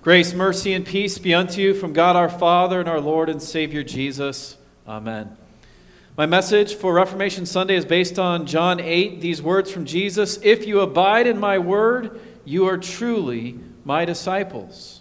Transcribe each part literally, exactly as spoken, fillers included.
Grace, mercy, and peace be unto you from God our Father and our Lord and Savior Jesus. Amen. My message for Reformation Sunday is based on John eight, these words from Jesus: "If you abide in my word, you are truly my disciples."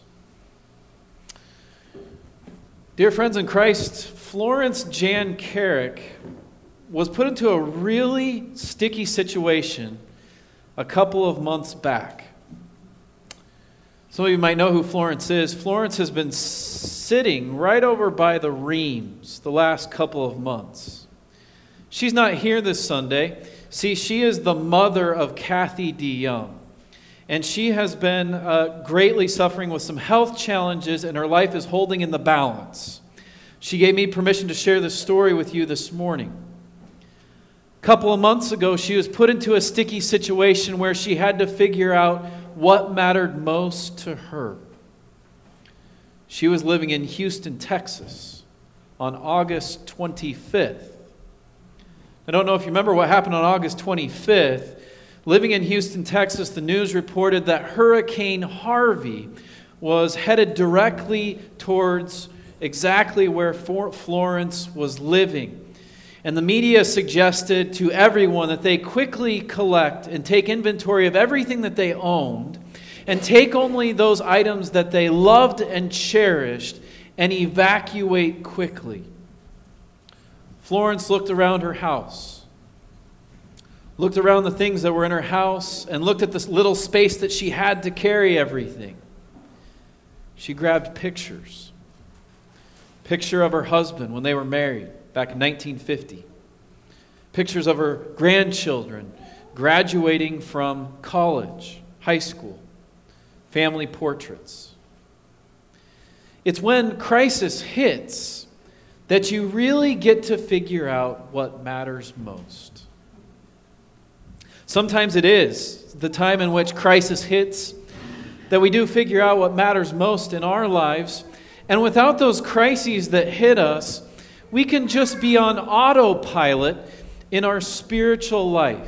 Dear friends in Christ, Florence Jan Carrick was put into a really sticky situation a couple of months back. Some of you might know who Florence is. Florence has been sitting right over by the Reams the last couple of months. She's not here this Sunday. See, she is the mother of Kathy DeYoung. And she has been uh, greatly suffering with some health challenges, and her life is holding in the balance. She gave me permission to share this story with you this morning. A couple of months ago, she was put into a sticky situation where she had to figure out what mattered most to her. She was living in Houston, Texas on August twenty-fifth. I don't know if you remember what happened on August twenty-fifth. Living in Houston, Texas, the news reported that Hurricane Harvey was headed directly towards exactly where Florence was living. And the media suggested to everyone that they quickly collect and take inventory of everything that they owned and take only those items that they loved and cherished and evacuate quickly. Florence looked around her house, looked around the things that were in her house, and looked at this little space that she had to carry everything. She grabbed pictures. Picture of her husband when they were married back in nineteen fifty. Pictures of her grandchildren graduating from college, high school. Family portraits. It's when crisis hits that you really get to figure out what matters most. Sometimes it is the time in which crisis hits that we do figure out what matters most in our lives. And without those crises that hit us, we can just be on autopilot in our spiritual life.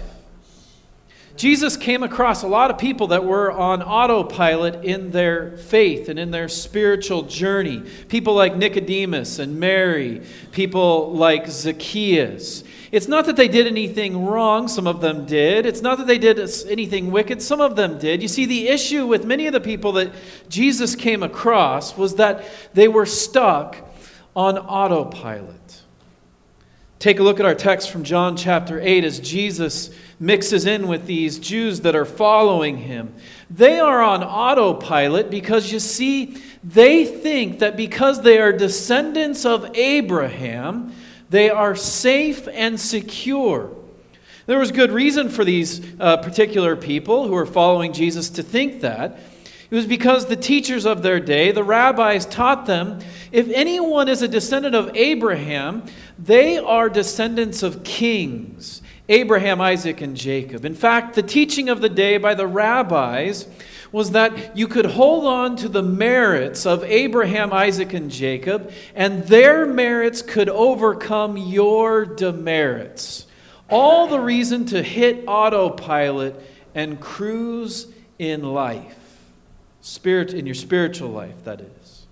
Jesus came across a lot of people that were on autopilot in their faith and in their spiritual journey. People like Nicodemus and Mary, people like Zacchaeus. It's not that they did anything wrong, some of them did. It's not that they did anything wicked, some of them did. You see, the issue with many of the people that Jesus came across was that they were stuck on autopilot. Take a look at our text from John chapter eight as Jesus mixes in with these Jews that are following him. They are on autopilot because, you see, they think that because they are descendants of Abraham, they are safe and secure. There was good reason for these uh, particular people who were following Jesus to think that. It was because the teachers of their day, the rabbis, taught them if anyone is a descendant of Abraham, they are descendants of kings. Abraham, Isaac, and Jacob. In fact, the teaching of the day by the rabbis was that you could hold on to the merits of Abraham, Isaac, and Jacob, and their merits could overcome your demerits. All the reason to hit autopilot and cruise in life. Spirit, in your spiritual life, that is.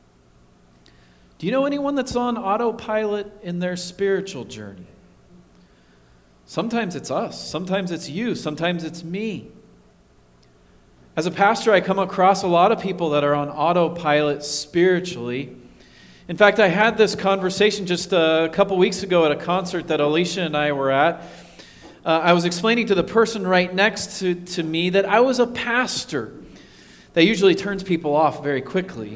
Do you know anyone that's on autopilot in their spiritual journey? Sometimes it's us. Sometimes it's you. Sometimes it's me. As a pastor, I come across a lot of people that are on autopilot spiritually. In fact, I had this conversation just a couple weeks ago at a concert that Alicia and I were at. Uh, I was explaining to the person right next to, to me that I was a pastor. That usually turns people off very quickly.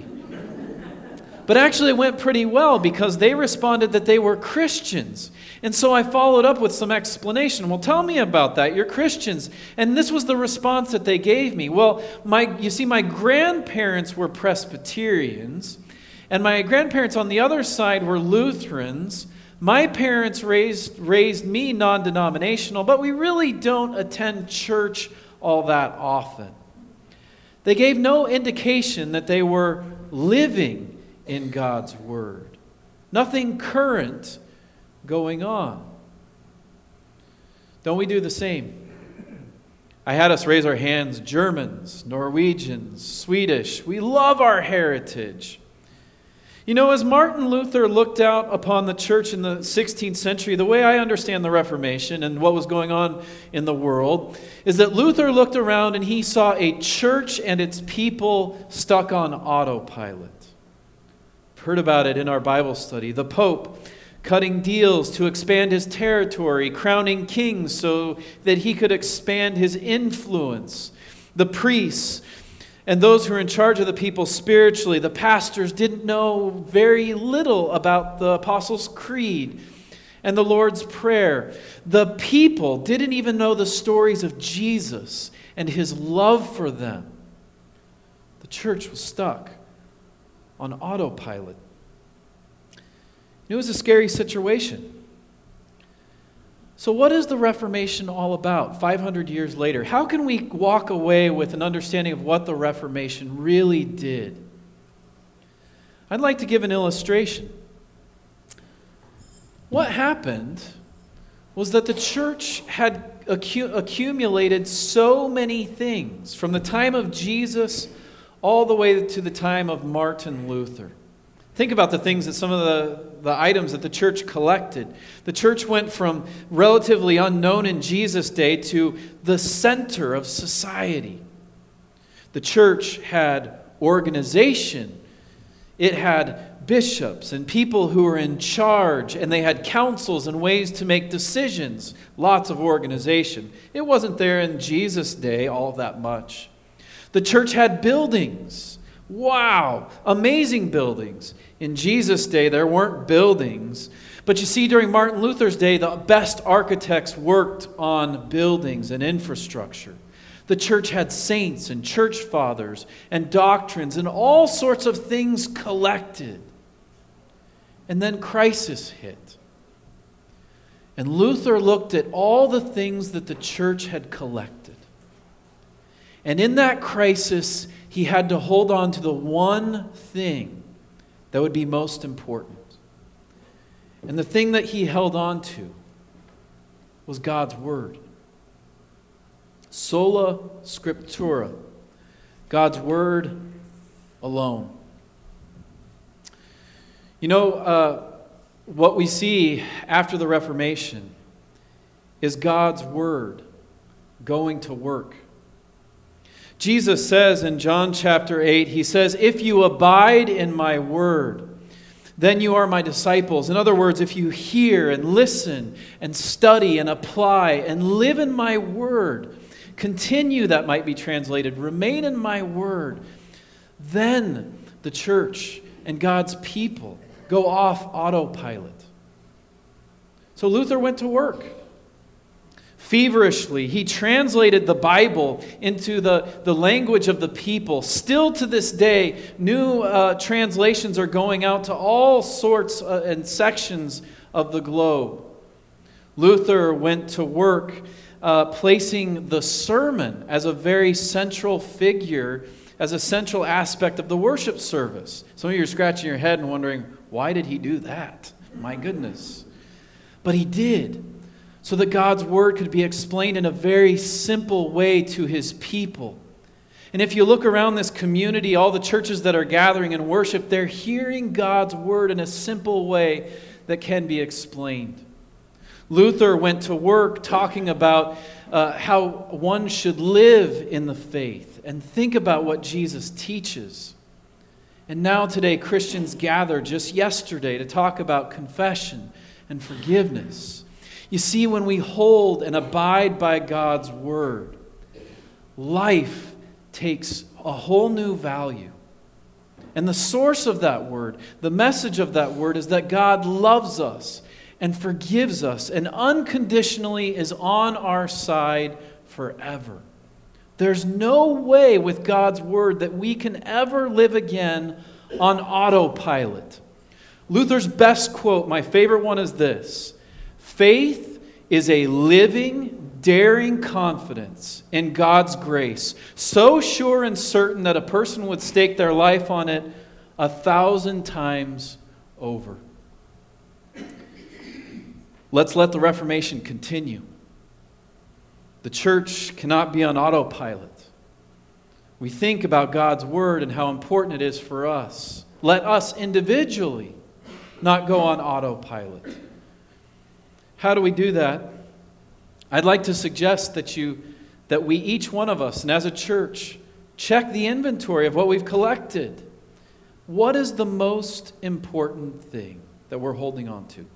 But actually it went pretty well because they responded that they were Christians. And so I followed up with some explanation. Well, tell me about that. You're Christians. And this was the response that they gave me. Well, my you see, my grandparents were Presbyterians, and my grandparents on the other side were Lutherans. My parents raised, raised me non-denominational, but we really don't attend church all that often. They gave no indication that they were living in God's Word. Nothing current going on. Don't we do the same? I had us raise our hands, Germans, Norwegians, Swedish. We love our heritage. You know, as Martin Luther looked out upon the church in the sixteenth century, the way I understand the Reformation and what was going on in the world is that Luther looked around and he saw a church and its people stuck on autopilot. I've heard about it in our Bible study. The Pope cutting deals to expand his territory, crowning kings so that he could expand his influence. The priests and those who are in charge of the people spiritually, the pastors, didn't know very little about the Apostles' Creed and the Lord's Prayer. The people didn't even know the stories of Jesus and his love for them. The church was stuck on autopilot. It was a scary situation. So what is the Reformation all about five hundred years later? How can we walk away with an understanding of what the Reformation really did? I'd like to give an illustration. What happened was that the church had accu- accumulated so many things from the time of Jesus all the way to the time of Martin Luther. Think about the things that some of the, the items that the church collected. The church went from relatively unknown in Jesus' day to the center of society. The church had organization. It had bishops and people who were in charge, and they had councils and ways to make decisions. Lots of organization. It wasn't there in Jesus' day all that much. The church had buildings. Wow, amazing buildings. In Jesus' day, there weren't buildings. But you see, during Martin Luther's day, the best architects worked on buildings and infrastructure. The church had saints and church fathers and doctrines and all sorts of things collected. And then crisis hit. And Luther looked at all the things that the church had collected. And in that crisis, he had to hold on to the one thing that would be most important. And the thing that he held on to was God's Word. Sola Scriptura. God's Word alone. You know, uh, what we see after the Reformation is God's Word going to work. Jesus says in John chapter eight, he says, "If you abide in my word, then you are my disciples." In other words, if you hear and listen and study and apply and live in my word, continue, that might be translated, remain in my word, then the church and God's people go off autopilot. So Luther went to work. Feverishly, he translated the Bible into the, the language of the people. Still to this day, new uh, translations are going out to all sorts uh, and sections of the globe. Luther went to work uh, placing the sermon as a very central figure, as a central aspect of the worship service. Some of you are scratching your head and wondering, why did he do that? My goodness. But he did, so that God's word could be explained in a very simple way to his people. And if you look around this community, all the churches that are gathering in worship, they're hearing God's word in a simple way that can be explained. Luther went to work talking about uh, how one should live in the faith and think about what Jesus teaches. And now today, Christians gather just yesterday to talk about confession and forgiveness. You see, when we hold and abide by God's word, life takes a whole new value. And the source of that word, the message of that word, is that God loves us and forgives us and unconditionally is on our side forever. There's no way with God's word that we can ever live again on autopilot. Luther's best quote, my favorite one, is this: "Faith is a living, daring confidence in God's grace, so sure and certain that a person would stake their life on it a thousand times over." Let's let the Reformation continue. The church cannot be on autopilot. We think about God's word and how important it is for us. Let us individually not go on autopilot. How do we do that? I'd like to suggest that you, that we, each one of us, and as a church, check the inventory of what we've collected. What is the most important thing that we're holding on to?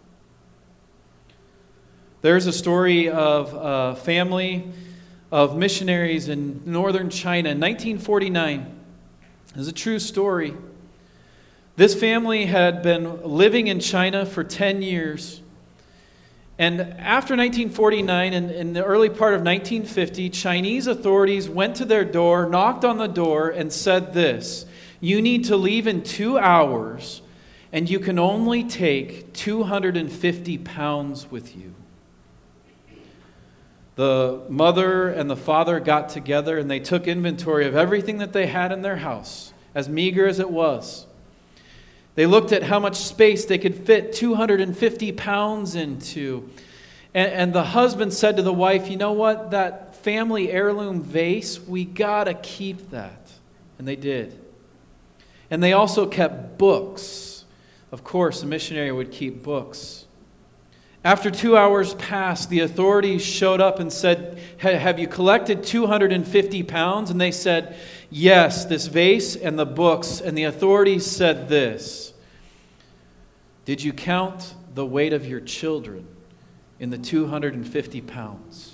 There's a story of a family of missionaries in northern China in nineteen forty-nine. It's a true story. This family had been living in China for ten years. And after nineteen forty-nine, and in the early part of nineteen fifty, Chinese authorities went to their door, knocked on the door, and said this: you need to leave in two hours, and you can only take two hundred fifty pounds with you. The mother and the father got together, and they took inventory of everything that they had in their house, as meager as it was. They looked at how much space they could fit two hundred fifty pounds into. And, and the husband said to the wife, you know what, that family heirloom vase, we gotta keep that. And they did. And they also kept books. Of course, a missionary would keep books. After two hours passed, the authorities showed up and said, have you collected two hundred fifty pounds? And they said, yes, this vase and the books. And the authorities said this: did you count the weight of your children in the two hundred fifty pounds?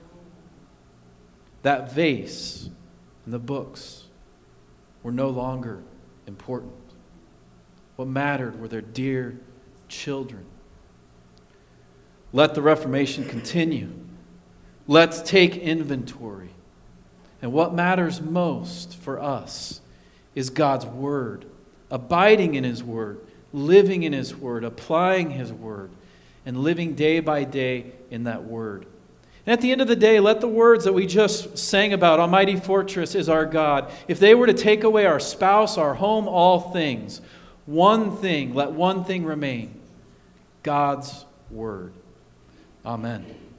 That vase and the books were no longer important. What mattered were their dear children. Let the Reformation continue. Let's take inventory. And what matters most for us is God's Word, abiding in His Word, living in His Word, applying His Word, and living day by day in that Word. And at the end of the day, let the words that we just sang about, Almighty Fortress is our God, if they were to take away our spouse, our home, all things, one thing, let one thing remain: God's Word. Amen.